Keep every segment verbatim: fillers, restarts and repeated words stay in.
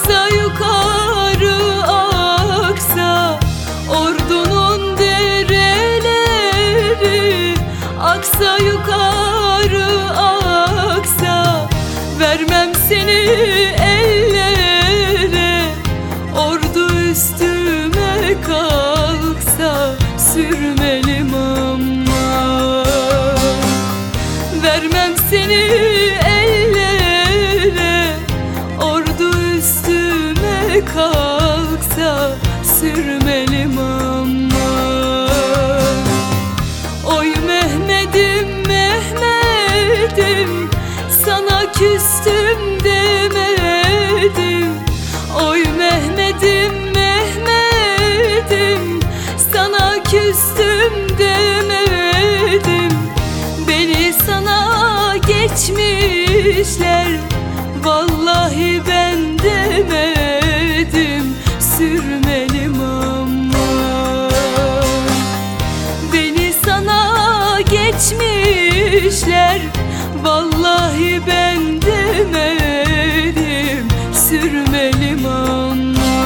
Aksa yukarı aksa ordunun dereleri, aksa yukarı aksa vermem seni ellere. Ordu üstüme kalksa sürmelim ama vermem seni ellere. Ordu üstüme kalksa sürmelim ama. Oy Mehmet'im Mehmet'im, sana küstüm demedim. Oy Mehmet'im Mehmet'im, sana küstüm demedim. Beni sana geçmişler, vallahi ben demedim sürmelim ama. Beni sana geçmişler, vallahi ben demedim sürmelim ama.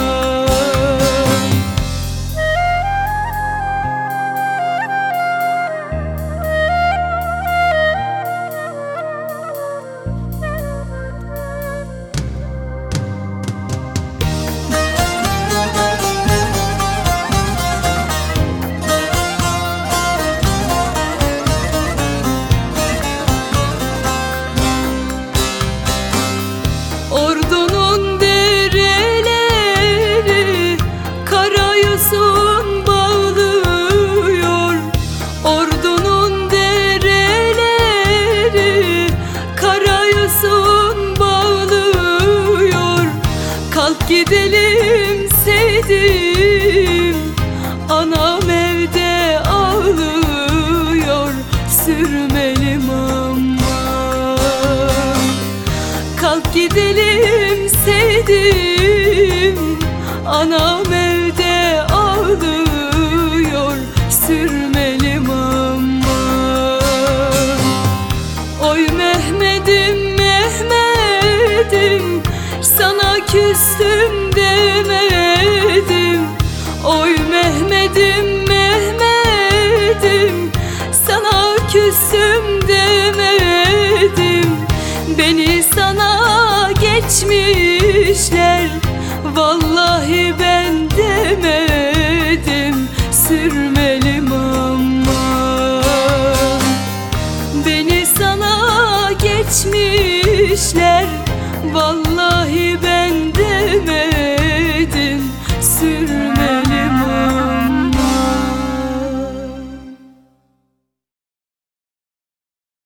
Ordunun dereleri Karayosun bağlıyor. Ordunun dereleri Karayosun bağlıyor. Kalk gidelim Seydim, anam evde ağlıyor sürmelim ama. Kalk gidelim Seydim, anam evde ağlıyor sürmelim ama. Oy Mehmet'im Mehmet'im, sana küstüm demedim. Oy Mehmet'im Mehmet'im, sana küstüm demedim. Beni sana geçmişler, vallahi ben demedim sürmelim ama. Beni sana geçmişler, vallahi